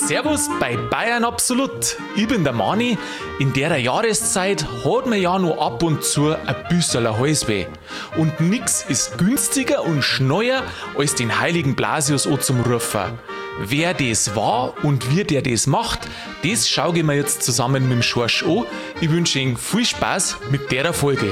Servus bei Bayern Absolut. Ich bin der Mani. In der Jahreszeit hat man ja nur ab und zu ein bisschen Halsweh. Und nix ist günstiger und schneller als den heiligen Blasius zum Rufen. Wer das war und wie der das macht, das schaue ich mir jetzt zusammen mit dem Schorsch an. Ich wünsche Ihnen viel Spaß mit der Folge.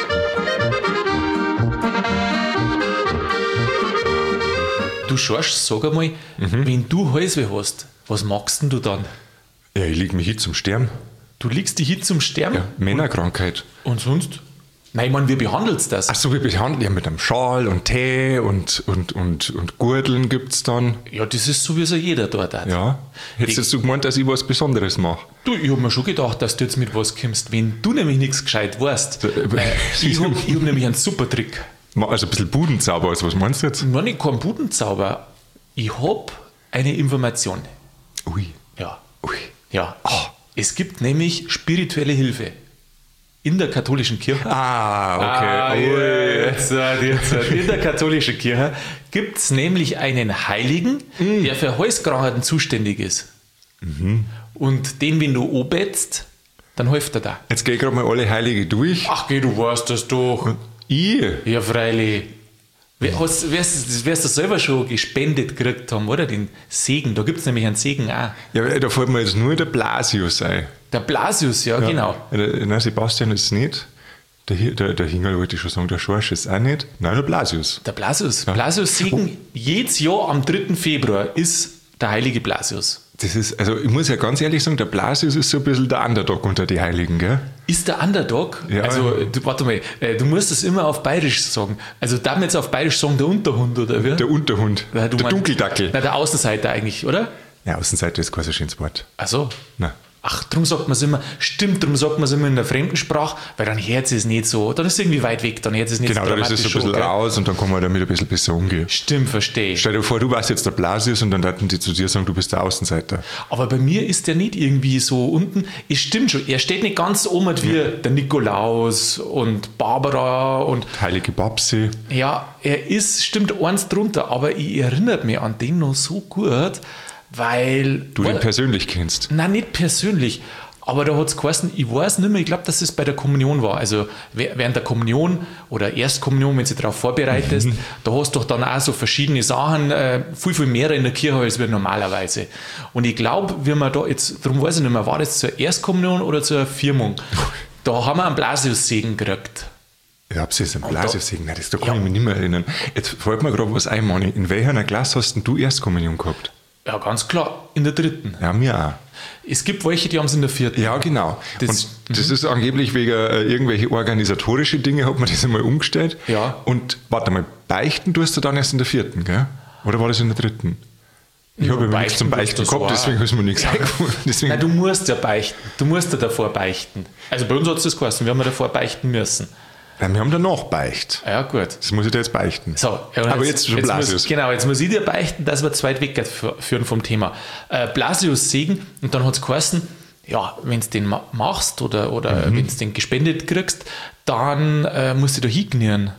Du Schorsch, sag einmal, wenn du Halsweh hast, was machst denn du dann? Ja, ich leg mich hin zum Sterben. Du legst dich hin zum Sterben? Ja, Männerkrankheit. Und sonst? Nein, ich meine, wie behandelst du das? Ach so, wir behandeln ja mit einem Schal und Tee und Gurteln gibt's dann. Ja, das ist so, wie es ja jeder dort hat. Ja. Hättest du gemeint, dass ich was Besonderes mache? Du, ich hab mir schon gedacht, dass du jetzt mit was kommst, wenn du nämlich nichts gescheit weißt. Ich hab nämlich einen super Trick. Also ein bisschen Budenzauber, also was meinst du jetzt? Nein, nicht kein Budenzauber. Ich hab eine Information. Ui. Ja. Ui. Ja. Es gibt nämlich spirituelle Hilfe. In der katholischen Kirche. Okay. Jetzt. In der katholischen Kirche gibt es nämlich einen Heiligen, der für Halskrankheiten zuständig ist. Und den, wenn du anbetst, dann hilft er da. Jetzt geh ich gerade mal alle Heilige durch. Ach geh, du weißt das doch. Ich? Ja, freilich. Wirst du selber schon gespendet gekriegt haben, oder? Den Segen. Da gibt es nämlich einen Segen auch. Ja, da fällt mir jetzt nur der Blasius ein. Der Blasius, ja, genau. Nein, Sebastian ist es nicht. Der Hingerl wollte ich schon sagen, der Schorsch ist auch nicht. Nein, der Blasius. Der Blasius. Ja. Blasius-Segen, jedes Jahr am 3. Februar ist der heilige Blasius. Das ist, also ich muss ja ganz ehrlich sagen, der Blasius ist so ein bisschen der Underdog unter die Heiligen, gell? Ist der Underdog? Ja. Also, warte mal, du musst das immer auf Bayerisch sagen. Also, darf man jetzt auf Bayerisch sagen, der Unterhund, oder wie? Der Unterhund. Der Dunkeldackel. Na, der Außenseiter eigentlich, oder? Ja, Außenseiter ist kein so schönes Wort. Ach so. Nein. Ach, darum sagt man es immer, stimmt, darum sagt man es immer in der Fremdensprache, weil dann hört es nicht so, dann ist es irgendwie weit weg, dann hört es nicht genau, so dann ist es so ein bisschen raus und dann kann man damit ein bisschen besser umgehen. Stimmt, verstehe. Stell dir vor, du warst jetzt der Blasius und dann würden die zu dir sagen, du bist der Außenseiter. Aber bei mir ist der nicht irgendwie so unten, es stimmt schon, er steht nicht ganz oben wie der Nikolaus und Barbara und Heilige Babsi. Ja, stimmt eins drunter, aber ich erinnere mich an den noch so gut, weil... Du den persönlich kennst? Nein, nicht persönlich. Aber da hat es geheißen, ich weiß nicht mehr, ich glaube, dass es bei der Kommunion war. Also während der Kommunion oder Erstkommunion, wenn du dich darauf vorbereitest, da hast du doch dann auch so verschiedene Sachen, viel mehr in der Kirche als wir normalerweise. Und ich glaube, wie man da jetzt, darum weiß ich nicht mehr, war das zur Erstkommunion oder zur Firmung? Da haben wir einen Blasius-Segen gekriegt. Ja, ob sie es ein Blasius-Segen? Nein, da kann ich mich nicht mehr erinnern. Jetzt fällt mir gerade was ein, Mani. In welcher Klasse hast denn du Erstkommunion gehabt? Ja, ganz klar, in der 3. Ja, mir auch. Es gibt welche, die haben es in der 4. Ja, genau. Das ist angeblich wegen irgendwelche organisatorische Dinge, hat man das einmal umgestellt. Ja. Und warte mal, beichten tust du dann erst in der 4., gell? Oder war das in der 3.? Ich habe ja nichts zum Beichten gehabt, deswegen ist mir nichts eingefallen. Nein, du musst ja beichten. Du musst ja davor beichten. Also bei uns hat es das geheißen, wir haben ja davor beichten müssen. Ja, wir haben danach beicht. Ja, gut. Das muss ich dir jetzt beichten. So, aber jetzt schon Blasius. Jetzt muss ich dir beichten, dass wir zu weit wegführen vom Thema. Blasius-Segen, und dann hat es geheißen, ja, wenn du den machst oder wenn du den gespendet kriegst, dann musst du da hingnieren.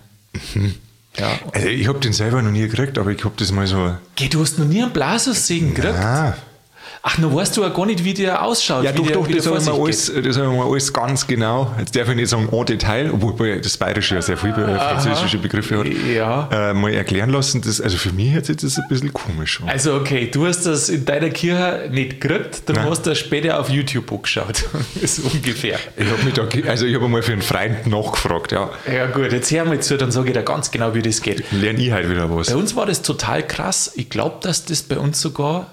Ja. Also ich habe den selber noch nie gekriegt, aber ich habe das mal so... Geh, du hast noch nie einen Blasius-Segen gekriegt? Nein. Ach, nun weißt du ja gar nicht, wie der ausschaut. Ja, doch, das haben wir alles ganz genau. Jetzt darf ich nicht sagen en Detail, obwohl das Bayerische ja sehr viele französische Begriffe hat. Ja. Mal erklären lassen. Also für mich hört sich das ein bisschen komisch an. Also okay, du hast das in deiner Kirche nicht gekriegt, dann hast du das später auf YouTube angeschaut. So ungefähr. Ich habe mal für einen Freund nachgefragt, ja. Ja gut, jetzt hör mal zu, dann sage ich dir ganz genau, wie das geht. Lerne ich halt wieder was. Bei uns war das total krass. Ich glaube, dass das bei uns sogar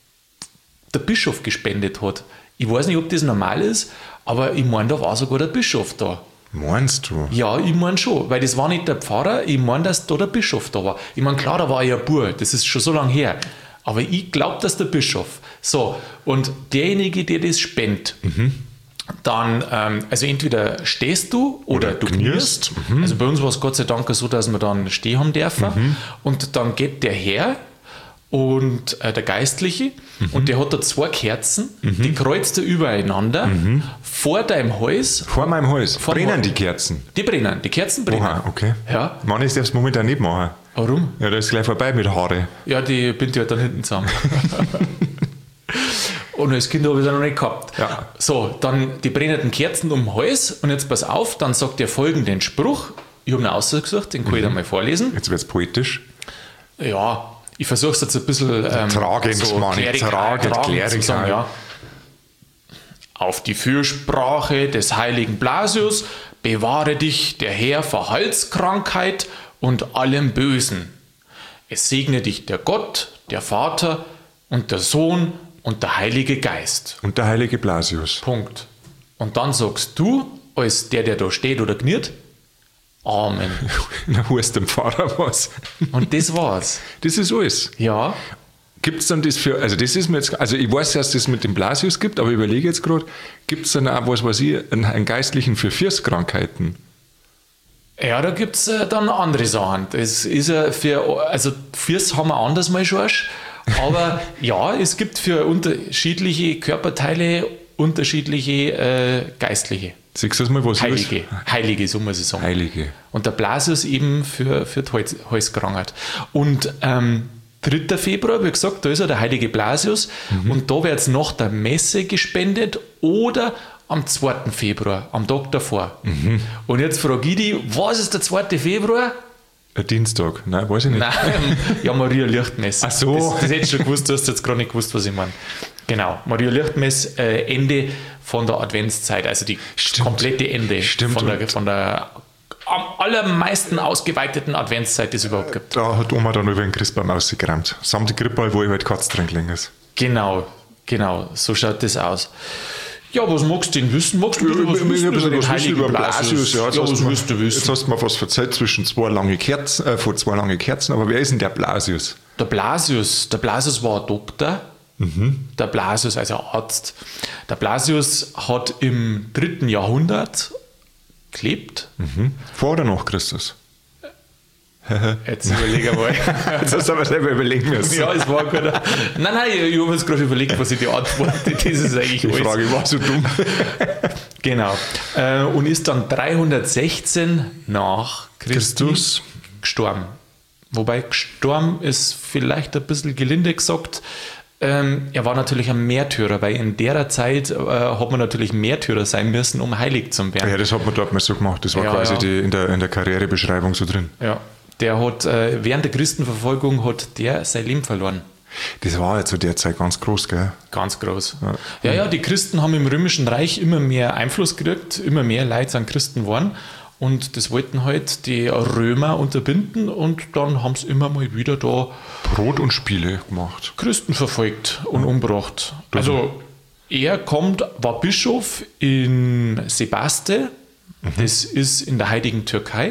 der Bischof gespendet hat. Ich weiß nicht, ob das normal ist, aber ich meine, da war sogar der Bischof da. Meinst du? Ja, ich meine schon, weil das war nicht der Pfarrer, ich meine, dass da der Bischof da war. Ich meine, klar, da war ja ein Bub, das ist schon so lange her. Aber ich glaube, dass der Bischof. So, und derjenige, der das spendet, dann, also entweder stehst du oder du knierst. Also bei uns war es Gott sei Dank so, dass wir dann stehen haben dürfen. Und dann geht der her und der Geistliche, und der hat da 2 Kerzen, die kreuzt er übereinander vor deinem Hals. Vor meinem Hals? Brennen die Kerzen? Die brennen, die Kerzen brennen. Oha, okay. Ja. Mann, ich darf es momentan nicht machen. Warum? Ja, da ist gleich vorbei mit Haare. Ja, die bindet ja dann hinten zusammen. Und als Kind habe ich es noch nicht gehabt. Ja. So, dann die brennenden Kerzen um den Hals. Und jetzt pass auf, dann sagt er folgenden Spruch. Ich habe ihn ausgesucht, den kann ich dir mal vorlesen. Jetzt wird es poetisch. Ja, ich versuche es jetzt ein bisschen tragend zu sagen, ja. Auf die Fürsprache des heiligen Blasius bewahre dich der Herr vor Halskrankheit und allem Bösen. Es segne dich der Gott, der Vater und der Sohn und der Heilige Geist. Und der heilige Blasius. Punkt. Und dann sagst du, als der da steht oder kniert, Amen. Na, heißt dem Pfarrer was. Und das war's. Das ist alles. Ja. Gibt es dann das für, also das ist mir jetzt, also ich weiß, dass es das mit dem Blasius gibt, aber ich überlege jetzt gerade, gibt es dann auch, was weiß ich, einen Geistlichen für Fierskrankheiten? Ja, da gibt es dann andere Sachen. Das ist ja also Fiers haben wir anders mal schon. Aber ja, es gibt für unterschiedliche Körperteile unterschiedliche Geistliche. Siehst du das mal, was Heilige, so muss ich sagen. Heilige. Und der Blasius eben für die Halskrankheit. Und 3. Februar, wie gesagt, da ist ja der heilige Blasius. Und da wird es nach der Messe gespendet oder am 2. Februar, am Tag davor. Und jetzt frage ich dich, was ist der 2. Februar? Ein Dienstag? Nein, weiß ich nicht. Nein, ja, Maria Lichtmess. Ach so. Das hättest du schon gewusst, du hast jetzt gerade nicht gewusst, was ich meine. Genau, Maria Lichtmess, Ende von der Adventszeit, also die komplette Ende von der am allermeisten ausgeweiteten Adventszeit, die es überhaupt gibt. Da hat Oma dann über den Christbaum ausgeräumt. Samt die Krippe, wo ich halt Katzdrängling ist. Genau, so schaut das aus. Ja, was magst du denn wissen? Magst du ein bisschen über den was heiligen über Blasius? Ja, Was willst du wissen? Jetzt hast du mir was erzählt von zwei lange Kerzen, aber wer ist denn der Blasius? Der Blasius war ein Doktor. Der Blasius, also Arzt. Der Blasius hat im 3. Jahrhundert gelebt. Vor oder nach Christus? Jetzt überlege mal. Jetzt hast du aber selber überlegen müssen. Ja, es war gut. Nein, ich habe jetzt gerade überlegt, was ich die antworte. Das ist eigentlich Die Frage war so dumm. Genau. Und ist dann 316 nach Christus gestorben. Wobei gestorben ist vielleicht ein bisschen gelinde gesagt. Er war natürlich ein Märtyrer, weil in der Zeit hat man natürlich Märtyrer sein müssen, um heilig zu werden. Ja, das hat man dort mal so gemacht. Das war quasi in der Karrierebeschreibung so drin. Ja, der hat während der Christenverfolgung hat der sein Leben verloren. Das war ja zu der Zeit ganz groß, gell? Ganz groß. Ja, die Christen haben im Römischen Reich immer mehr Einfluss gekriegt, immer mehr Leute sind Christen geworden. Und das wollten halt die Römer unterbinden und dann haben sie immer mal wieder da Brot und Spiele gemacht. Christen verfolgt und umgebracht. Also er war Bischof in Sebaste, das ist in der heutigen Türkei.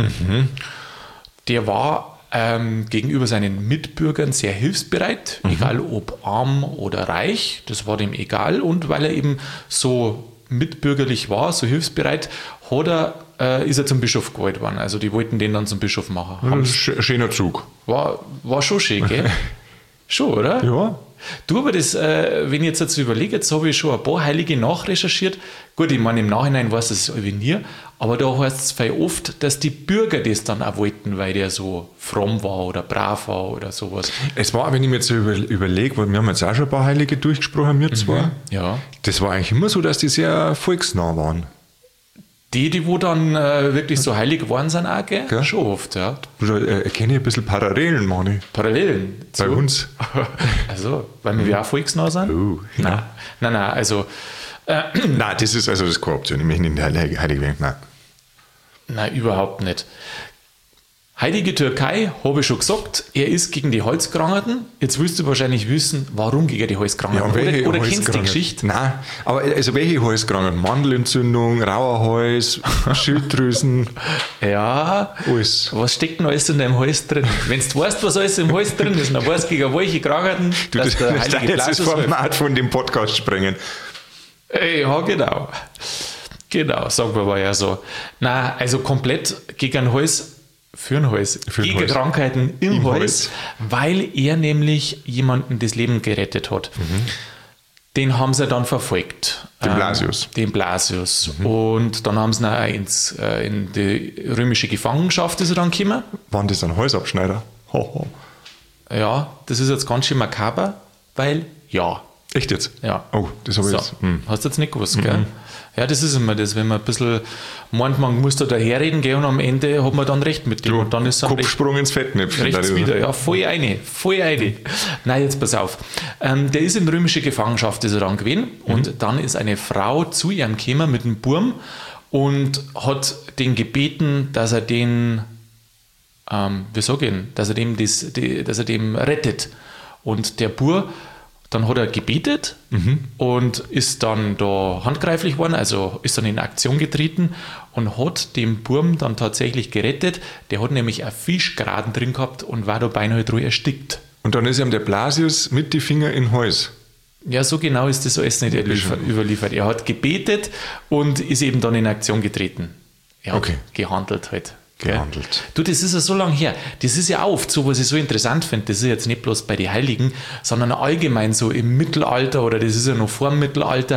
Der war gegenüber seinen Mitbürgern sehr hilfsbereit, egal ob arm oder reich, das war dem egal. Und weil er eben so mitbürgerlich war, so hilfsbereit, ist er zum Bischof gewählt worden. Also die wollten den dann zum Bischof machen. Schöner Zug. War schon schön, gell? Schon, oder? Ja. Du, aber das, wenn ich jetzt überlege, jetzt habe ich schon ein paar Heilige nachrecherchiert. Gut, ich meine, im Nachhinein weiß es nie, aber da heißt es viel oft, dass die Bürger das dann auch wollten, weil der so fromm war oder brav war oder sowas. Es war, wenn ich mir jetzt überlege, weil wir haben jetzt auch schon ein paar Heilige durchgesprochen, wir zwar. Ja. Das war eigentlich immer so, dass die sehr volksnah waren. Die wo dann wirklich so heilig geworden sind, auch, gell? Gell? Schon oft, ja. Da erkenne ich ein bisschen Parallelen, Mani. Parallelen? Bei uns. Also, weil wir auch volksnah sind? Nein, also... Nein, das ist keine Option. Ich möchte nicht heilig werden. Nein, überhaupt nicht. Heilige Türkei, habe ich schon gesagt, er ist gegen die Halskrankheiten. Jetzt willst du wahrscheinlich wissen, warum gegen die Halskrankheiten. Ja, oder kennst du die Geschichte? Nein, aber also welche Halskrankheiten? Mandelentzündung, rauer Hals, Schilddrüsen. Ja, alles. Was steckt denn alles in deinem Hals drin? Wenn du weißt, was alles im Hals drin ist, dann weißt du, gegen welche Krankheiten das jetzt das Format von dem Podcast sprengen. Ja, genau. Genau, sagen wir mal ja so. Nein, also komplett gegen den Hals. Für den Hals. Gegen Krankheiten im Hals, weil er nämlich jemanden das Leben gerettet hat. Den haben sie dann verfolgt. Den Blasius. Und dann haben sie ihn in die römische Gefangenschaft ist er dann gekommen. Waren das ein Halsabschneider? Ja, das ist jetzt ganz schön makaber, weil ja. Echt jetzt? Ja. Oh, das habe ich So. jetzt. Hast du jetzt nicht gewusst, gell? Ja, das ist immer das, wenn man ein bisschen meint, man muss da daherreden, gell, und am Ende hat man dann recht mit dem. Und dann ist es dann Kopfsprung ins Fettnäpfchen. rechts darüber. wieder. Ja, voll eine. Nein, jetzt pass auf. Der ist in römische Gefangenschaft, ist er dann gewesen. Und dann ist eine Frau zu ihm gekommen mit einem Burm und hat den gebeten, dass er den, dass er dem dass er dem rettet. Und der Bur, dann hat er gebetet und ist dann da handgreiflich worden, also ist dann in Aktion getreten und hat den Burm dann tatsächlich gerettet. Der hat nämlich einen Fischgraten drin gehabt und war da beinahe drüber erstickt. Und dann ist ihm der Blasius mit die Finger in den Hals. Ja, so genau ist das alles nicht überliefert. Er hat gebetet und ist eben dann in Aktion getreten. Er hat gehandelt halt. Gehandelt. Du, das ist ja so lange her. Das ist ja oft so, was ich so interessant finde. Das ist jetzt nicht bloß bei den Heiligen, sondern allgemein so im Mittelalter oder das ist ja noch vor dem Mittelalter.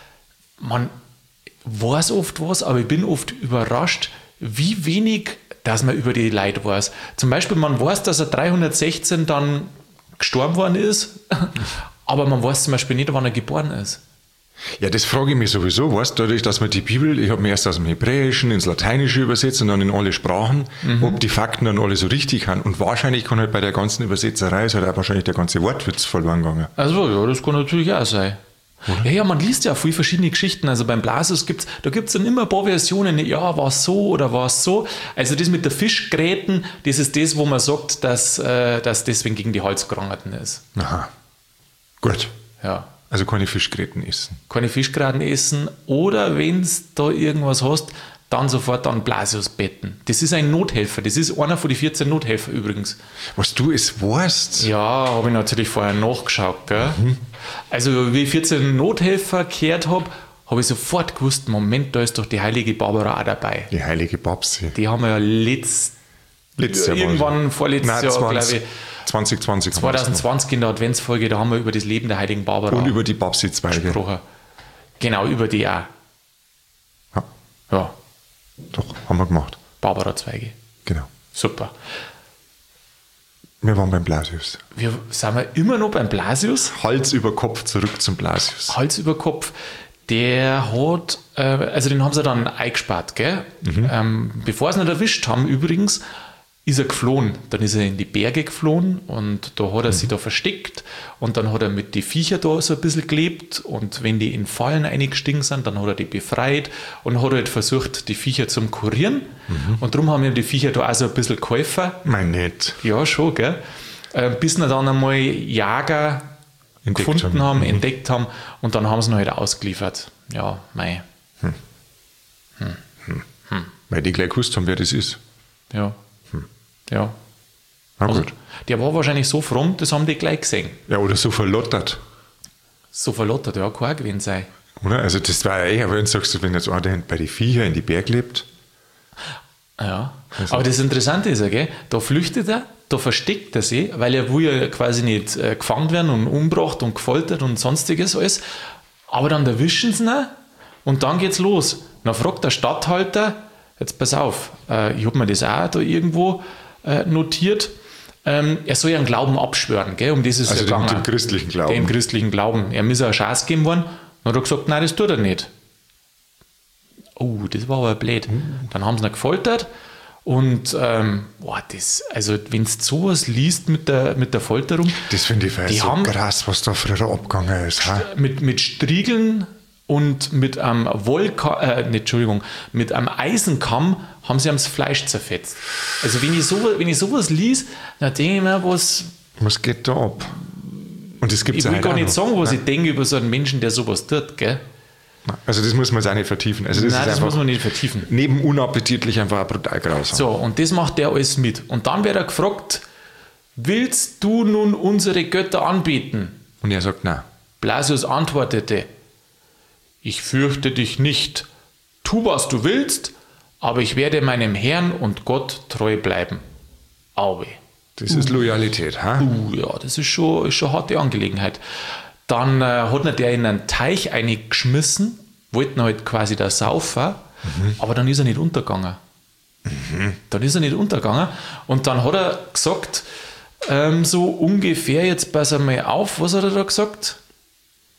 Man weiß oft was, aber ich bin oft überrascht, wie wenig, dass man über die Leute weiß. Zum Beispiel, man weiß, dass er 316 dann gestorben worden ist, aber man weiß zum Beispiel nicht, wann er geboren ist. Ja, das frage ich mich sowieso, weißt du, dadurch, dass man die Bibel, ich habe mir erst aus dem Hebräischen ins Lateinische übersetzt und dann in alle Sprachen, ob die Fakten dann alle so richtig haben. Und wahrscheinlich kann halt bei der ganzen Übersetzerei ist halt auch wahrscheinlich der ganze Wortwitz verloren gegangen. Also ja, das kann natürlich auch sein. Ja, man liest ja viele verschiedene Geschichten. Also beim Blasius gibt's dann immer ein paar Versionen. Ja, war es so oder war es so. Also das mit der Fischgräten, das ist das, wo man sagt, dass deswegen gegen die Halskrankheiten ist. Aha, gut. Ja. Also keine Fischgräten essen. Keine Fischgräten essen oder wenn du da irgendwas hast, dann sofort an Blasius betten. Das ist ein Nothelfer. Das ist einer von den 14 Nothelfer übrigens. Was du es weißt? Ja, habe ich natürlich vorher nachgeschaut. Gell? Also wie ich 14 Nothelfer gehört habe ich sofort gewusst, Moment, da ist doch die heilige Barbara auch dabei. Die heilige Babsi. Die haben wir ja Letztes Jahr irgendwann vorletztes Jahr, glaube ich, 2020. 2020 in der Adventsfolge, da haben wir über das Leben der heiligen Barbara Und über die Babsi-Zweige. gesprochen. Genau, über die auch. Ja, Ja, doch, haben wir gemacht. Barbara-Zweige. Genau. Super. Wir waren beim Blasius. Sind wir immer noch beim Blasius? Hals über Kopf zurück zum Blasius. Hals über Kopf. Der hat, also den haben sie dann eingespart, gell? Bevor sie ihn erwischt haben, übrigens, ist er geflohen. Dann ist er in die Berge geflohen und da hat er sich da versteckt und dann hat er mit den Viecher da so ein bisschen gelebt und wenn die in Fallen eingestiegen sind, dann hat er die befreit und hat halt versucht, die Viecher zu kurieren und darum haben ihm die Viecher da auch so ein bisschen geholfen. Mein nett. Ja, schon, gell? Bis wir dann einmal Jager entdeckt haben und dann haben sie ihn halt ausgeliefert. Ja, mei. Weil die gleich gewusst haben, wer das ist. Ja. Ja. Na Also, gut. der war wahrscheinlich so fromm, das haben die gleich gesehen. Ja, oder so verlottert. So verlottert, ja, kann auch gewesen sein. Oder? Also das war ja eher, wenn du sagst, wenn jetzt einer bei den Viecher in die Berg lebt. Ja. Aber das Interessante ist ja, gell, da flüchtet er, da versteckt er sich, weil er will ja quasi nicht gefangen werden und umgebracht und gefoltert und sonstiges alles. Aber dann erwischen sie ihn und dann geht's los. Dann fragt der Statthalter, jetzt pass auf, ich habe mir das auch da irgendwo notiert, er soll ja einen Glauben abschwören, gell? Um das ist Also ja gegangen. dem christlichen Glauben. Dem christlichen Glauben. Er muss eine Chance geben worden. Dann hat er gesagt, nein, das tut er nicht. Oh, das war aber blöd. Dann haben sie ihn gefoltert und also wenn du sowas liest mit der Folterung, Das finde ich Die so haben- krass, was da früher abgegangen ist. Ha? mit Striegeln und mit einem mit einem Eisenkamm haben sie das Fleisch zerfetzt. Also wenn ich sowas lies, dann denke ich mir, Was geht da ab? Und das gibt ich es will ja gar heute nicht auch noch. sagen, was ich denke über so einen Menschen, der sowas tut, gell? Also das muss man jetzt auch nicht vertiefen. Also das Nein, ist das einfach muss man nicht vertiefen. neben unappetitlich einfach auch brutal grausam. So, und das macht der alles mit. Und dann wird er gefragt, willst du nun unsere Götter anbeten? Und er sagt, nein. Blasius antwortete, ich fürchte dich nicht. Tu, was du willst, aber ich werde meinem Herrn und Gott treu bleiben. Auwe. Das ist Loyalität. Ha? Ja, das ist schon eine harte Angelegenheit. Dann hat er der in einen Teich eingeschmissen, wollten halt quasi da saufen, aber dann ist er nicht untergegangen. Dann ist er nicht untergegangen und dann hat er gesagt, so ungefähr, jetzt pass einmal auf, was hat er da gesagt?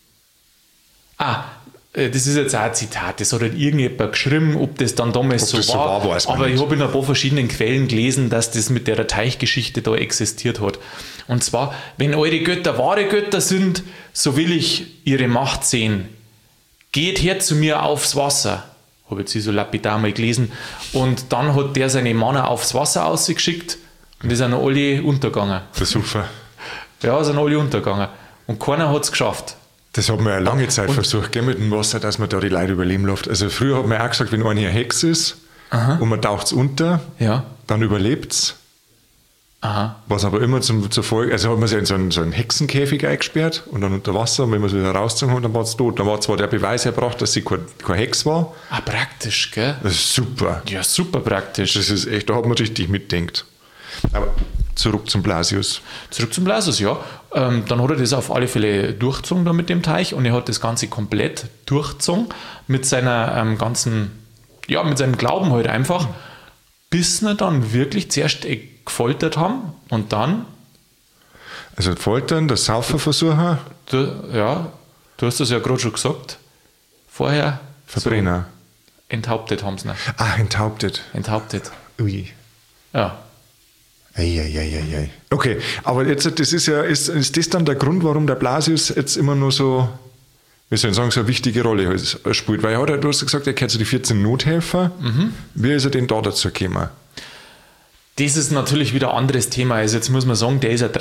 Das ist jetzt auch ein Zitat, das hat halt irgendjemand geschrieben, ob das dann damals so war. Weiß man aber nicht. ich habe in ein paar verschiedenen Quellen gelesen, dass das mit der Teichgeschichte da existiert hat. Und zwar, wenn eure Götter wahre Götter sind, so will ich ihre Macht sehen. Geht her zu mir aufs Wasser. Habe jetzt so lapidar mal gelesen. Und dann hat der seine Männer aufs Wasser ausgeschickt und die sind alle untergegangen. Das ist super. Ja, sind alle untergegangen. Und keiner hat es geschafft. Das hat man ja lange Zeit versucht, gell, mit dem Wasser, dass man da die Leute überleben lässt. Also früher hat man auch gesagt, wenn einer eine Hex ist und man taucht es unter, Ja. dann überlebt es. Aha. Was aber immer zur Folge, also hat man sich in so einen Hexenkäfig eingesperrt und dann unter Wasser, und wenn man es wieder rausgezogen hat, dann war es tot. Dann war zwar der Beweis erbracht, dass sie keine Hex war. Praktisch, gell? Das ist super. Ja, super praktisch. Das ist echt, da hat man richtig mitdenkt. Aber zurück zum Blasius. Zurück zum Blasius, ja. Dann hat er das auf alle Fälle durchgezogen da mit dem Teich und er hat das Ganze komplett durchgezogen mit seiner mit seinem Glauben halt einfach, bis wir dann wirklich zuerst gefoltert haben und dann... Also Foltern, das Sauferversucher, Du hast das ja gerade schon gesagt, vorher... Verbrenner. So enthauptet haben sie ihn. Enthauptet. Enthauptet. Ui. Ja. Eieieiei. Okay, aber jetzt, das ist das dann der Grund, warum der Blasius jetzt immer nur so, wie soll ich sagen, so eine wichtige Rolle spielt? Weil du hast gesagt, er gehört zu den 14 Nothelfer. Wie ist er denn da dazu gekommen? Das ist natürlich wieder ein anderes Thema. Also jetzt muss man sagen, der ist ja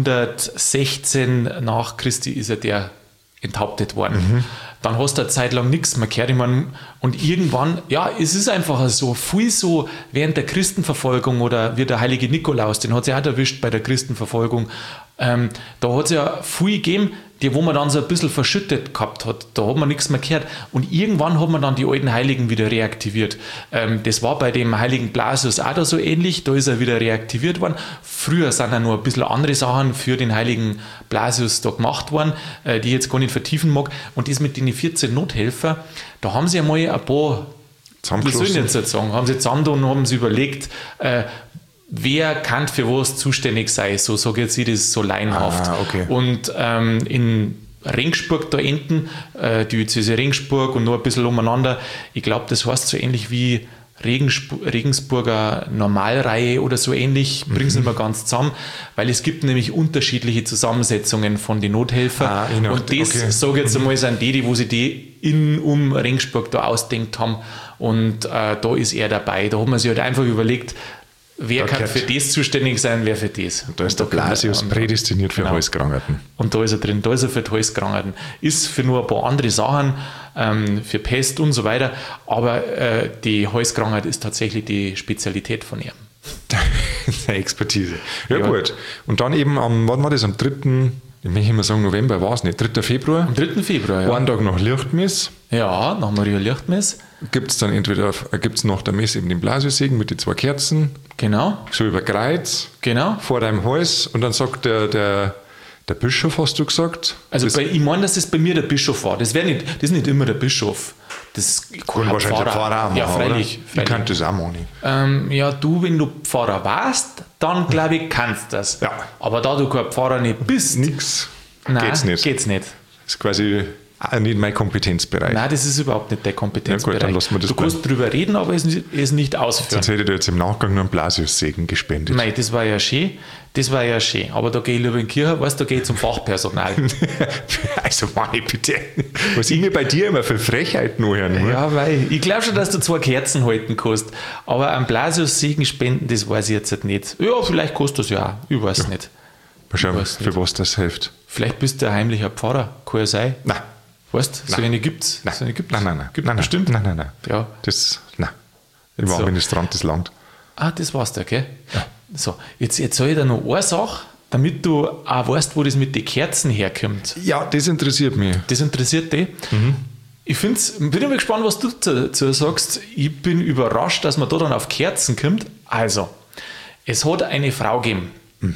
316 nach Christi ist der enthauptet worden. Dann hast du eine Zeit lang nichts mehr gehört. Ich meine, und irgendwann, es ist einfach so, viel so während der Christenverfolgung oder wie der heilige Nikolaus, den hat es ja auch erwischt bei der Christenverfolgung. Da hat es ja viel gegeben, wo man dann so ein bisschen verschüttet gehabt hat. Da hat man nichts mehr gehört. Und irgendwann hat man dann die alten Heiligen wieder reaktiviert. Das war bei dem heiligen Blasius auch da so ähnlich. Da ist er wieder reaktiviert worden. Früher sind ja noch ein bisschen andere Sachen für den heiligen Blasius da gemacht worden, die ich jetzt gar nicht vertiefen mag. Und das mit den 14 Nothelfer, da haben sie einmal ein paar, wie soll ich jetzt sagen, haben sie zusammen und haben sie überlegt, wer kann für was zuständig sein, so sage jetzt ich das so laienhaft. Okay. Und in Regensburg da enden, Diözese Regensburg und noch ein bisschen umeinander, ich glaube, das heißt so ähnlich wie Regensburger Normalreihe oder so ähnlich, bringen es nicht mehr ganz zusammen, weil es gibt nämlich unterschiedliche Zusammensetzungen von den Nothelfern. Und das, sage ich jetzt einmal, sind die, wo sie die um Regensburg da ausdenkt haben, und da ist er dabei. Da hat man sich halt einfach überlegt, wer kann für das zuständig sein, wer für das. Und da ist der Blasius prädestiniert für Halskrankheiten. Und da ist er drin, da ist er für die Halskrankheiten. Ist für nur ein paar andere Sachen, für Pest und so weiter, aber die Halskrankheit ist tatsächlich die Spezialität von ihm. Seine Expertise. Ja, gut. Und dann eben wann war das? Am 3., ich möchte immer sagen November, war es nicht, 3. Februar? Am 3. Februar, ja. Einen Tag nach Lichtmess. Ja, nach Maria Lichtmess. Gibt es dann gibt's nach der Messe eben den Blasiussegen mit den 2 Kerzen. Genau. So über Kreuz. Genau. Vor deinem Hals. Und dann sagt der Bischof, hast du gesagt? Also ich meine, dass das bei mir der Bischof war. Das ist nicht immer der Bischof. Das kann wahrscheinlich der Pfarrer auch machen, ja, freilich. Ich kann das auch machen. Wenn du Pfarrer warst, dann glaube ich, kannst du das. Ja. Aber da du kein Pfarrer nicht bist, Geht's nicht. Geht's nicht. Das ist quasi nicht mein Kompetenzbereich. Nein, das ist überhaupt nicht der Kompetenzbereich. Ja, gut, dann lassen wir das du kannst drüber reden, aber es nicht ausführen. Sonst hätte ich dir jetzt im Nachgang noch einen Blasiussegen gespendet. Nein, das war ja schön. Aber da gehe ich lieber in die Kirche, weißt du, da gehe ich zum Fachpersonal. Also meine bitte. Was ich mir bei dir immer für Frechheiten anhören muss. Ja, weil ich glaube schon, dass du 2 Kerzen halten kannst. Aber einen Blasiussegen spenden, das weiß ich jetzt nicht. Ja, vielleicht kostet das ja auch. Ich weiß nicht. Mal schauen, für was das hilft. Vielleicht bist du ein heimlicher Pfarrer. Kann ja sein. Nein. Weißt du, so eine gibt es. Nein. Gibt bestimmt. Nein. Ja. Nein. Ich war Ministrant des Land. Das war's da, gell? Ja. So, jetzt sage ich dir noch eine Sache, damit du auch weißt, wo das mit den Kerzen herkommt. Ja, das interessiert mich. Das interessiert dich? Ich bin immer gespannt, was du dazu sagst. Ich bin überrascht, dass man da dann auf Kerzen kommt. Also, es hat eine Frau gegeben.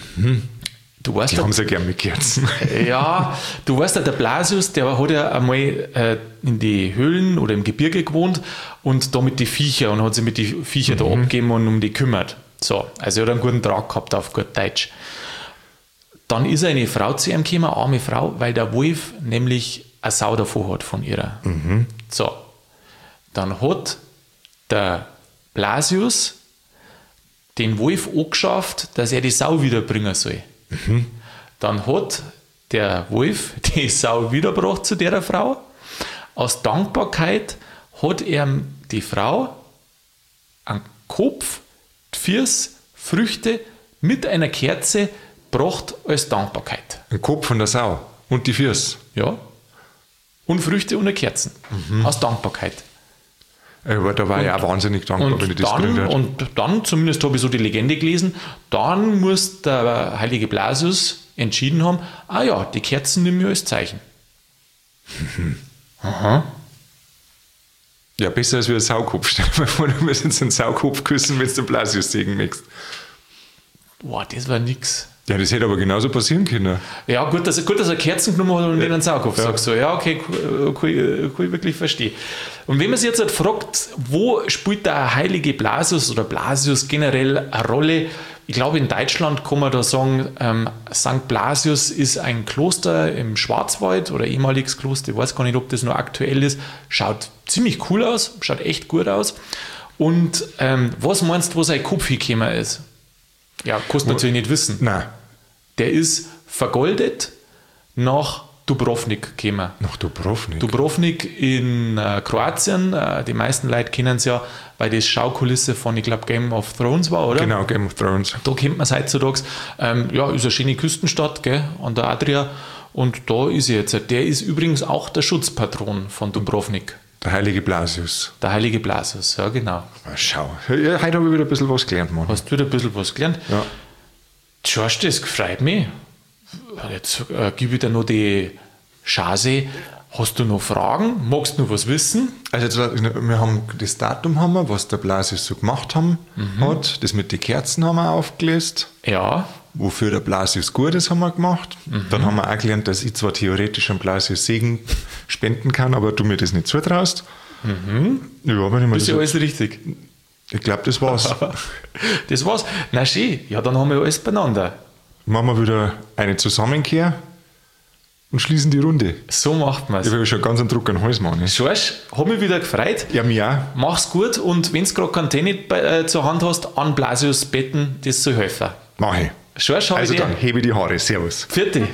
Du weißt, die haben sie ja gern mit Kerzen. Ja, du weißt ja, der Blasius, der hat ja einmal in die Höhlen oder im Gebirge gewohnt und da mit die Viecher und hat sich mit die Viecher da abgegeben und um die kümmert. So, also er hat einen guten Draht gehabt auf gut Deutsch. Dann ist eine Frau zu ihm gekommen, eine arme Frau, weil der Wolf nämlich eine Sau davon hat von ihrer. So, dann hat der Blasius den Wolf angeschafft, dass er die Sau wiederbringen soll. Dann hat der Wolf die Sau wiedergebracht zu der Frau. Aus Dankbarkeit hat er die Frau einen Kopf, die Füße, Früchte mit einer Kerze gebracht als Dankbarkeit. Ein Kopf von der Sau und die Füße. Ja. Und Früchte und Kerzen. Aus Dankbarkeit. Aber da war ich auch wahnsinnig dankbar, wenn ich das drin hatte. Und dann, zumindest habe ich so die Legende gelesen, dann muss der heilige Blasius entschieden haben, die Kerzen nehmen wir als Zeichen. Aha. Ja, besser als wie ein Saukopf. Stell dir mal vor, du musst jetzt einen Saukopf küssen, wenn du den Blasius sägen möchtest. Boah, das war nix. Ja, das hätte aber genauso passieren können. Ja, gut, dass er Kerzen genommen hat und nicht einen Saukopf, sagst du. Ja, okay, kann ich wirklich verstehen. Und wenn man sich jetzt halt fragt, wo spielt der heilige Blasius oder Blasius generell eine Rolle? Ich glaube, in Deutschland kann man da sagen, St. Blasius ist ein Kloster im Schwarzwald oder ehemaliges Kloster, ich weiß gar nicht, ob das noch aktuell ist. Schaut ziemlich cool aus, schaut echt gut aus. Und was meinst du, wo sein Kopf hingekommen ist? Ja, kannst du natürlich nicht wissen. Nein. Der ist vergoldet nach Dubrovnik gekommen. Nach Dubrovnik? Dubrovnik in Kroatien. Die meisten Leute kennen es ja, weil das Schaukulisse von, ich glaube, Game of Thrones war, oder? Genau, Game of Thrones. Da kennt man es heutzutage. Ist eine schöne Küstenstadt, gell, an der Adria. Und da ist er jetzt. Der ist übrigens auch der Schutzpatron von Dubrovnik. Der heilige Blasius. Der heilige Blasius, ja, genau. Schau, heute habe ich wieder ein bisschen was gelernt, Mann. Hast du wieder ein bisschen was gelernt? Ja. George, das freut mich. Jetzt gebe ich dir noch die Chance. Hast du noch Fragen? Magst du noch was wissen? Also jetzt, wir haben das Datum, was der Blasius so gemacht hat. Das mit den Kerzen haben wir aufgelöst. Ja. Wofür der Blasius gut ist, haben wir gemacht. Dann haben wir auch gelernt, dass ich zwar theoretisch am Blasius Segen spenden kann, aber du mir das nicht zutraust. Ja, wenn ich mal ist ja alles richtig. Ich glaube, das war's. Das war's. Na schön, ja, dann haben wir alles beieinander. Machen wir wieder eine Zusammenkehr und schließen die Runde. So macht man es. Ich habe schon ganz einen Druck an den Hals, Mann. George, hat mich wieder gefreut. Ja, mich auch. Mach's gut und wenn du gerade keinen Tennis zur Hand hast, an Blasius betten, das soll helfen. Mach ich. George, habe also ich dir. dann hebe die Haare. Servus. Vierte.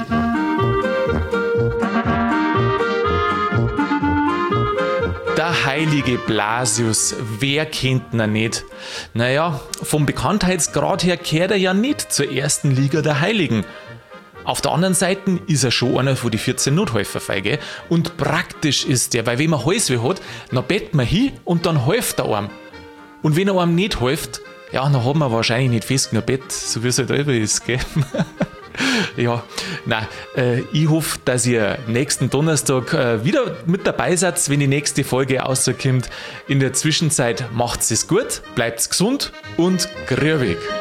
Der heilige Blasius, wer kennt ihn nicht? Naja, vom Bekanntheitsgrad her kehrt er ja nicht zur ersten Liga der Heiligen. Auf der anderen Seite ist er schon einer von die 14 Nothelferfeige und praktisch ist der, weil wenn man Halsweh hat, dann bettet man hin und dann hilft er einem. Und wenn er einem nicht hilft, ja, dann hat man wahrscheinlich nicht fest genug Bett, so wie es halt immer ist, gell? Ja, nein, ich hoffe, dass ihr nächsten Donnerstag wieder mit dabei seid, wenn die nächste Folge rauskommt. In der Zwischenzeit macht's es gut, bleibt's gesund und grübig.